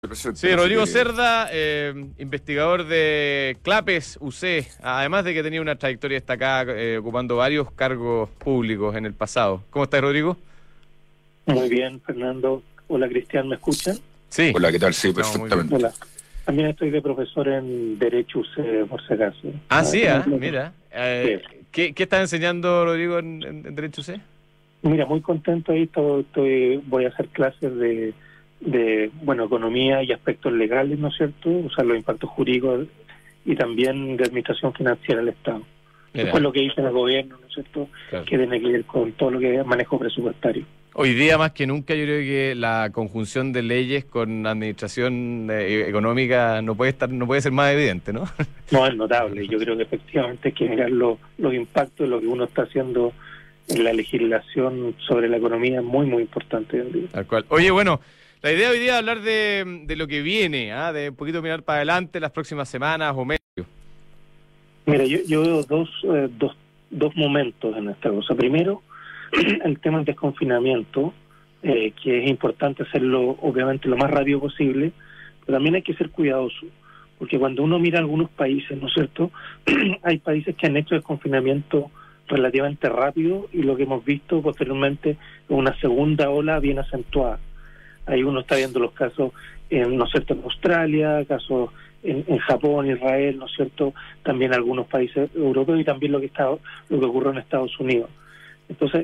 Sí, Rodrigo Cerda, investigador de Clapes UC, además de que tenía una trayectoria destacada ocupando varios cargos públicos en el pasado. ¿Cómo estás, Rodrigo? Muy bien, Fernando. Hola, Cristian, ¿me escuchan? Sí. Hola, ¿qué tal? Sí, No, perfectamente. Hola. También estoy de profesor en Derecho UC, por si acaso. Sí, mira. ¿Qué estás enseñando, Rodrigo, en Derecho UC? Mira, muy contento ahí. Voy a hacer clases de economía y aspectos legales, ¿no es cierto? O sea, los impactos jurídicos y también de administración financiera del Estado. Mira. Fue lo que hizo el gobierno, ¿no es cierto? Claro. Que tiene que ver con todo lo que es manejo presupuestario. Hoy día, más que nunca, yo creo que la conjunción de leyes con administración económica no puede ser más evidente, ¿no? No, es notable. Yo creo que efectivamente hay que mirar los impactos de lo que uno está haciendo en la legislación sobre la economía, es muy, muy importante hoy en día. Tal cual. Oye, bueno, la idea hoy día es hablar de lo que viene, de un poquito mirar para adelante las próximas semanas o meses. Mira, yo veo dos momentos en esta cosa. Primero, el tema del desconfinamiento, que es importante hacerlo obviamente lo más rápido posible, pero también hay que ser cuidadoso, porque cuando uno mira algunos países, ¿no es cierto? Hay países que han hecho desconfinamiento relativamente rápido y lo que hemos visto posteriormente es una segunda ola bien acentuada. Ahí uno está viendo los casos, ¿no es cierto?, en Australia, casos en Japón, Israel, ¿no es cierto?, también algunos países europeos y también lo que ocurrió en Estados Unidos. Entonces,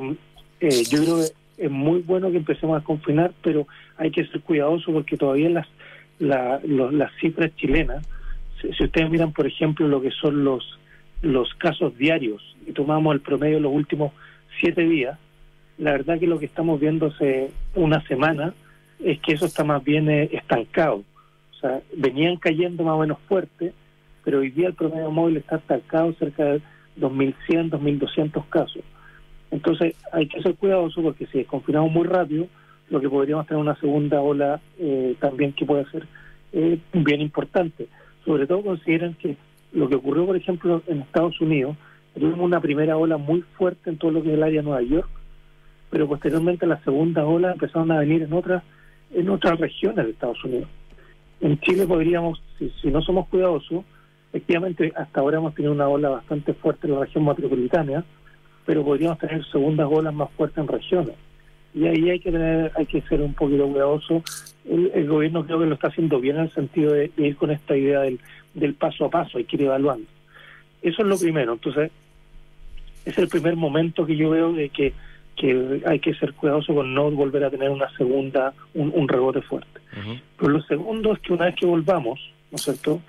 yo creo que es muy bueno que empecemos a confinar, pero hay que ser cuidadosos porque todavía las cifras chilenas, si ustedes miran, por ejemplo, lo que son los casos diarios y tomamos el promedio de los últimos 7 días, la verdad que lo que estamos viendo hace una semana es que eso está más bien estancado. O sea, venían cayendo más o menos fuerte, pero hoy día el promedio móvil está estancado cerca de 2.100, 2.200 casos. Entonces hay que ser cuidadoso porque si desconfinamos muy rápido, lo que podríamos tener una segunda ola también que puede ser bien importante. Sobre todo consideran que lo que ocurrió, por ejemplo, en Estados Unidos, tuvimos una primera ola muy fuerte en todo lo que es el área de Nueva York, pero posteriormente la segunda ola empezaron a venir en otras regiones de Estados Unidos. En Chile podríamos, si no somos cuidadosos, efectivamente hasta ahora hemos tenido una ola bastante fuerte en la región metropolitana, pero podríamos tener segundas olas más fuertes en regiones. Y ahí hay que ser un poquito cuidadoso. El gobierno creo que lo está haciendo bien en el sentido de ir con esta idea del paso a paso, hay que ir evaluando. Eso es lo primero. Entonces, es el primer momento que yo veo de que hay que ser cuidadoso con no volver a tener una segunda, un rebote fuerte. Uh-huh. Pero lo segundo es que una vez que volvamos, ¿no es cierto?,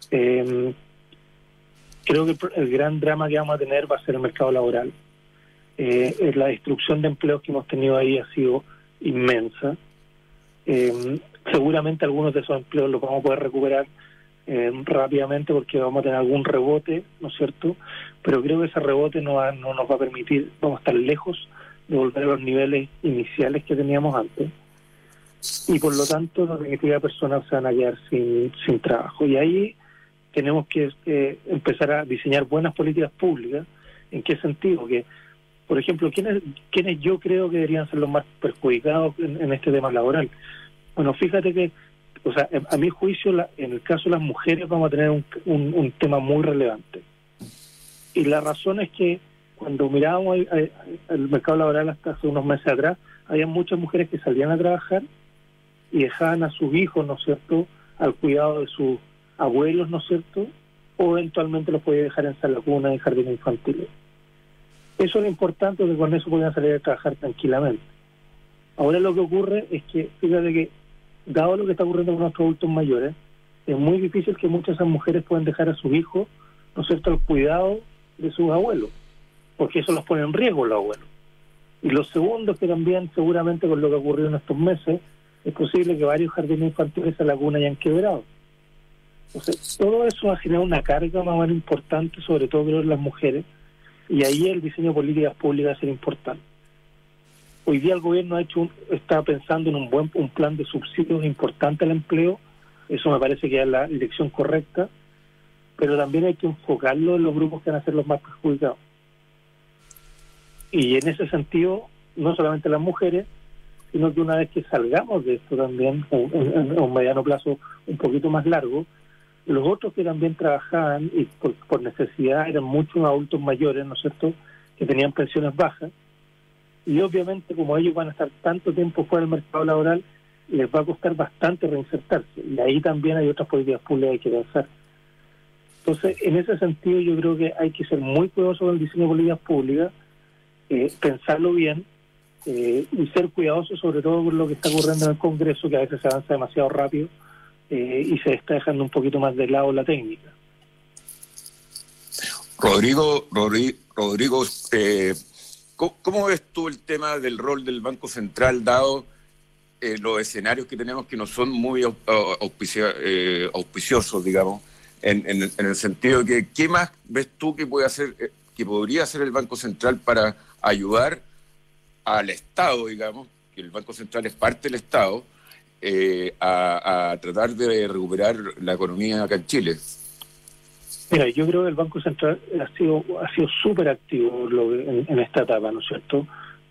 creo que el gran drama que vamos a tener va a ser el mercado laboral. La destrucción de empleos que hemos tenido ahí ha sido inmensa. Seguramente algunos de esos empleos los vamos a poder recuperar rápidamente porque vamos a tener algún rebote, ¿no es cierto? Pero creo que ese rebote no nos va a permitir, vamos a estar lejos de volver a los niveles iniciales que teníamos antes. Y por lo tanto, la mayoría de personas se van a quedar sin trabajo. Y ahí tenemos que empezar a diseñar buenas políticas públicas. ¿En qué sentido? Que, por ejemplo, ¿quiénes yo creo que deberían ser los más perjudicados en este tema laboral? Bueno, fíjate que, o sea, a mi juicio, en el caso de las mujeres vamos a tener un tema muy relevante. Y la razón es que cuando mirábamos el mercado laboral hasta hace unos meses atrás, había muchas mujeres que salían a trabajar y dejaban a sus hijos, ¿no es cierto?, al cuidado de sus abuelos, ¿no es cierto?, o eventualmente los podía dejar en sala cuna, en jardines infantiles. Eso es lo importante, que con eso podían salir a trabajar tranquilamente. Ahora lo que ocurre es que, fíjate que, dado lo que está ocurriendo con nuestros adultos mayores, es muy difícil que muchas de esas mujeres puedan dejar a sus hijos, ¿no es cierto?, al cuidado de sus abuelos, porque eso los pone en riesgo los abuelos. Y lo segundo es que también, seguramente con lo que ha ocurrido en estos meses, es posible que varios jardines infantiles a la cuna hayan quebrado. Entonces, todo eso va a generar una carga más o menos importante, sobre todo creo en las mujeres, y ahí el diseño de políticas públicas va a ser importante. Hoy día el gobierno está pensando en un plan de subsidios importante al empleo, eso me parece que es la dirección correcta, pero también hay que enfocarlo en los grupos que van a ser los más perjudicados. Y en ese sentido, no solamente las mujeres, sino que una vez que salgamos de esto también, en un mediano plazo un poquito más largo, los otros que también trabajaban y por necesidad eran muchos adultos mayores, ¿no es cierto?, que tenían pensiones bajas, y obviamente como ellos van a estar tanto tiempo fuera del mercado laboral, les va a costar bastante reinsertarse, y ahí también hay otras políticas públicas que hay que pensar. Entonces, en ese sentido yo creo que hay que ser muy cuidadosos con el diseño de políticas públicas, pensarlo bien, y ser cuidadosos sobre todo con lo que está ocurriendo en el Congreso, que a veces se avanza demasiado rápido y se está dejando un poquito más de lado la técnica. Rodrigo, ¿cómo ves tú el tema del rol del Banco Central, dado los escenarios que tenemos que no son muy auspiciosos, digamos, en el sentido de que, ¿qué más ves tú que puede hacer, que podría hacer el Banco Central para ayudar al Estado, digamos, que el Banco Central es parte del Estado, a tratar de recuperar la economía acá en Chile? Mira, yo creo que el Banco Central ha sido súper activo en esta etapa, ¿no es cierto?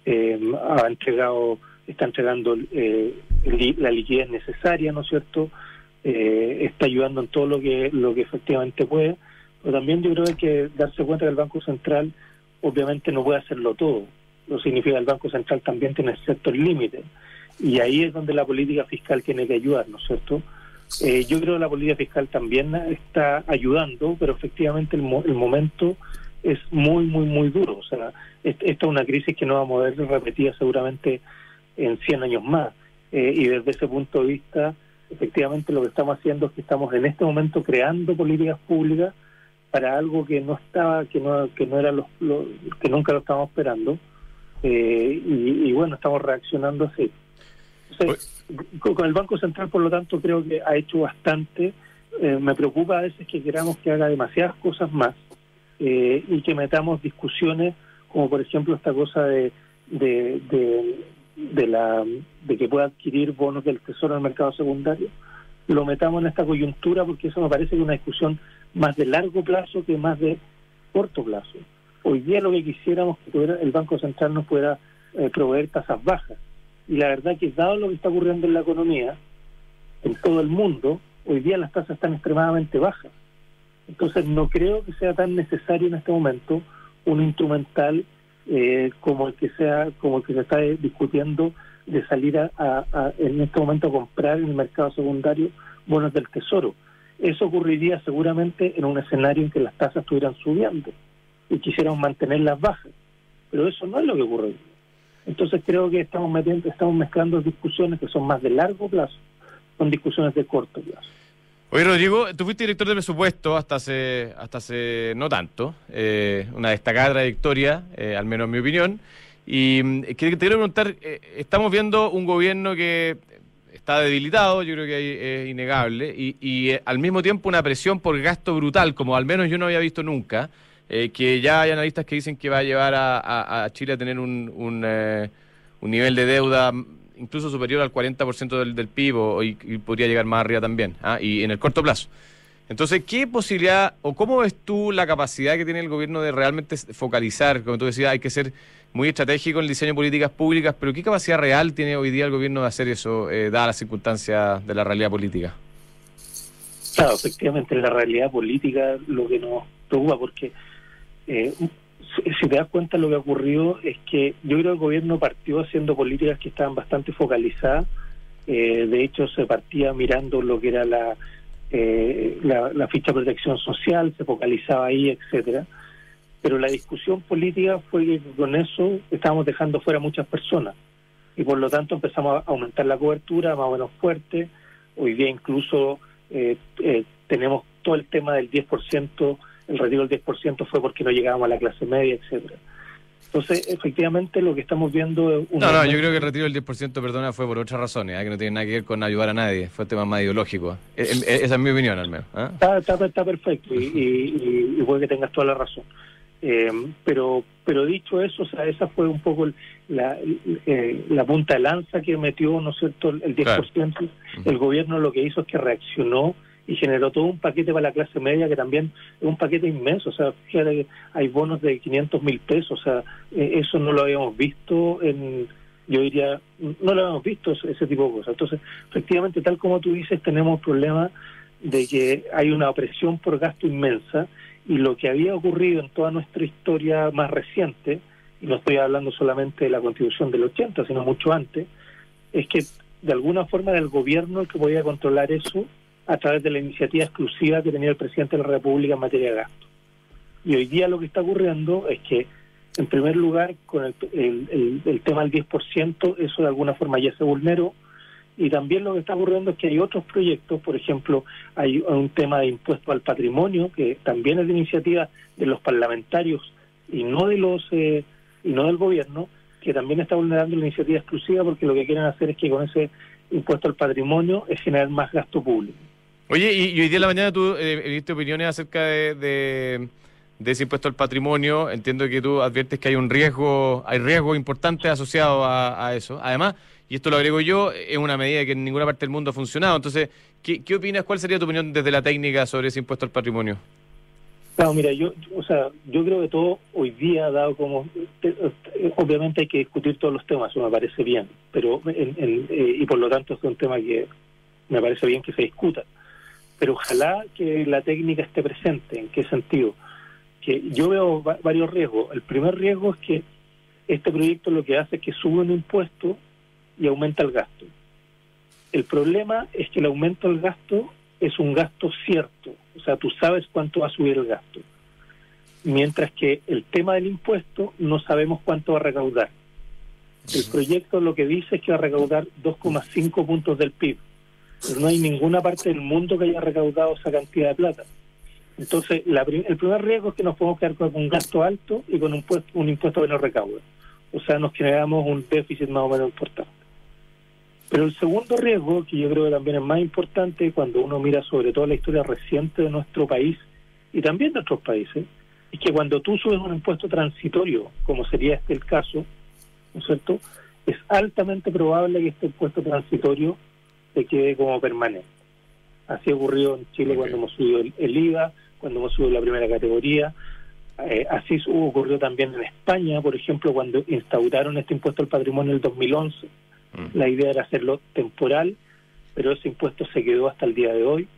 Está entregando la liquidez necesaria, ¿no es cierto? Está ayudando en todo lo que efectivamente puede, pero también yo creo que hay que darse cuenta que el Banco Central obviamente no puede hacerlo todo. Lo significa que el Banco Central también tiene ciertos límites, y ahí es donde la política fiscal tiene que ayudar, ¿no es cierto? Yo creo que la política fiscal también está ayudando, pero efectivamente el momento es muy, muy, muy duro. O sea, esta es una crisis que no va a poder ser repetida seguramente en 100 años más, y desde ese punto de vista, efectivamente lo que estamos haciendo es que estamos en este momento creando políticas públicas para algo que no estaba, que no era que nunca lo estábamos esperando, y bueno, estamos reaccionando así. Entonces, con el Banco Central, por lo tanto, creo que ha hecho bastante. Me preocupa a veces que queramos que haga demasiadas cosas más, y que metamos discusiones como por ejemplo esta cosa de que pueda adquirir bonos del Tesoro en el mercado secundario. Lo metamos en esta coyuntura porque eso me parece que es una discusión más de largo plazo que más de corto plazo. Hoy día lo que quisiéramos que el Banco Central nos pudiera proveer tasas bajas, y la verdad que dado lo que está ocurriendo en la economía en todo el mundo, hoy día las tasas están extremadamente bajas. Entonces no creo que sea tan necesario en este momento un instrumental como el que se está discutiendo, de salir en este momento a comprar en el mercado secundario bonos del Tesoro. Eso ocurriría seguramente en un escenario en que las tasas estuvieran subiendo y quisiéramos mantenerlas bajas, pero eso no es lo que ocurre. Entonces creo que estamos mezclando discusiones que son más de largo plazo con discusiones de corto plazo. Oye, Rodrigo, tú fuiste director de presupuesto hasta hace no tanto, una destacada trayectoria, al menos en mi opinión, y te quiero preguntar, estamos viendo un gobierno que está debilitado, yo creo que ahí es innegable, y al mismo tiempo una presión por gasto brutal, como al menos yo no había visto nunca, que ya hay analistas que dicen que va a llevar a Chile a tener un nivel de deuda incluso superior al 40% del PIB, y podría llegar más arriba también, y en el corto plazo. Entonces, ¿qué posibilidad o cómo ves tú la capacidad que tiene el gobierno de realmente focalizar? Como tú decías, hay que ser muy estratégico en el diseño de políticas públicas, pero ¿qué capacidad real tiene hoy día el gobierno de hacer eso, dadas las circunstancias de la realidad política? Claro, efectivamente, la realidad política lo que nos preocupa, porque si te das cuenta, lo que ocurrió es que yo creo que el gobierno partió haciendo políticas que estaban bastante focalizadas. De hecho, se partía mirando lo que era la ficha de protección social, se focalizaba ahí, etcétera. Pero la discusión política fue que con eso estábamos dejando fuera muchas personas, y por lo tanto empezamos a aumentar la cobertura más o menos fuerte. Hoy día incluso tenemos todo el tema del 10%, el retiro del 10% fue porque no llegábamos a la clase media, etcétera. Entonces, efectivamente, lo que estamos viendo es No, yo creo que el retiro del 10%, perdona, fue por otras razones, que no tiene nada que ver con ayudar a nadie, fue un tema más ideológico. Esa es mi opinión, al menos. Está perfecto, y puede que tengas toda la razón. Pero dicho eso, o sea, esa fue un poco la punta de lanza que metió, ¿no es cierto?, el 10%. Claro. El gobierno lo que hizo es que reaccionó y generó todo un paquete para la clase media, que también es un paquete inmenso. O sea, fíjate que hay bonos de 500,000 pesos, o sea, eso no lo habíamos visto en yo diría, no lo hemos visto ese tipo de cosas. Entonces, efectivamente, tal como tú dices, tenemos un problema de que hay una presión por gasto inmensa, y lo que había ocurrido en toda nuestra historia más reciente, y no estoy hablando solamente de la Constitución del 80, sino mucho antes, es que de alguna forma era el gobierno el que podía controlar eso a través de la iniciativa exclusiva que tenía el presidente de la República en materia de gasto. Y hoy día lo que está ocurriendo es que, en primer lugar, con el tema del 10%, eso de alguna forma ya se vulneró, y también lo que está ocurriendo es que hay otros proyectos, por ejemplo, hay un tema de impuesto al patrimonio, que también es de iniciativa de los parlamentarios y no del gobierno, que también está vulnerando la iniciativa exclusiva, porque lo que quieren hacer es que con ese impuesto al patrimonio es generar más gasto público. Oye, y hoy día en la mañana tú diste opiniones acerca de ese impuesto al patrimonio. Entiendo que tú adviertes que hay riesgo importante asociado a eso. Además, y esto lo agrego yo, es una medida que en ninguna parte del mundo ha funcionado. Entonces, ¿qué opinas? ¿Cuál sería tu opinión desde la técnica sobre ese impuesto al patrimonio? Claro, mira, yo creo que todo hoy día, dado como, obviamente hay que discutir todos los temas, eso me parece bien, pero y por lo tanto es un tema que me parece bien que se discuta, pero ojalá que la técnica esté presente. ¿En qué sentido? Que yo veo varios riesgos. El primer riesgo es que este proyecto lo que hace es que sube un impuesto y aumenta el gasto. El problema es que el aumento del gasto es un gasto cierto, o sea, tú sabes cuánto va a subir el gasto, mientras que el tema del impuesto no sabemos cuánto va a recaudar. El proyecto lo que dice es que va a recaudar 2,5 puntos del PIB, pero no hay ninguna parte del mundo que haya recaudado esa cantidad de plata. Entonces, el primer riesgo es que nos podemos quedar con un gasto alto y con un impuesto que no recauda. O sea, nos generamos un déficit más o menos importante. Pero el segundo riesgo, que yo creo que también es más importante cuando uno mira sobre todo la historia reciente de nuestro país y también de otros países, es que cuando tú subes un impuesto transitorio, como sería este el caso, ¿no es cierto?, es altamente probable que este impuesto transitorio se quede como permanente. Así ha ocurrido en Chile cuando hemos subido el IVA, cuando hemos subido la primera categoría. Así ocurrió también en España, por ejemplo, cuando instauraron este impuesto al patrimonio en el 2011. La idea era hacerlo temporal, pero ese impuesto se quedó hasta el día de hoy.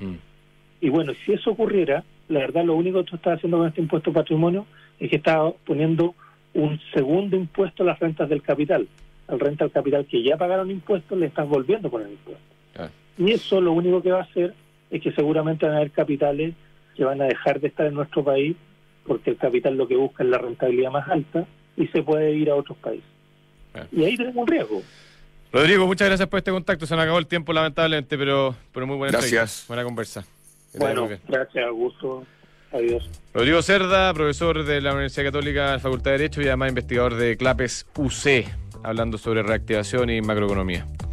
Y bueno, si eso ocurriera, la verdad lo único que tú estás haciendo con este impuesto al patrimonio es que estás poniendo un segundo impuesto a las rentas del capital. Al renta del capital que ya pagaron impuestos, le estás volviendo con el impuesto. Y eso lo único que va a hacer es que seguramente van a haber capitales que van a dejar de estar en nuestro país, porque el capital lo que busca es la rentabilidad más alta y se puede ir a otros países. Y ahí tenemos un riesgo. Rodrigo, muchas gracias por este contacto. Se nos acabó el tiempo, lamentablemente, pero muy buena Gracias. Buena conversa. Bueno, gracias, Augusto. Adiós. Rodrigo Cerda, profesor de la Universidad Católica de la Facultad de Derecho y además investigador de CLAPES UC, hablando sobre reactivación y macroeconomía.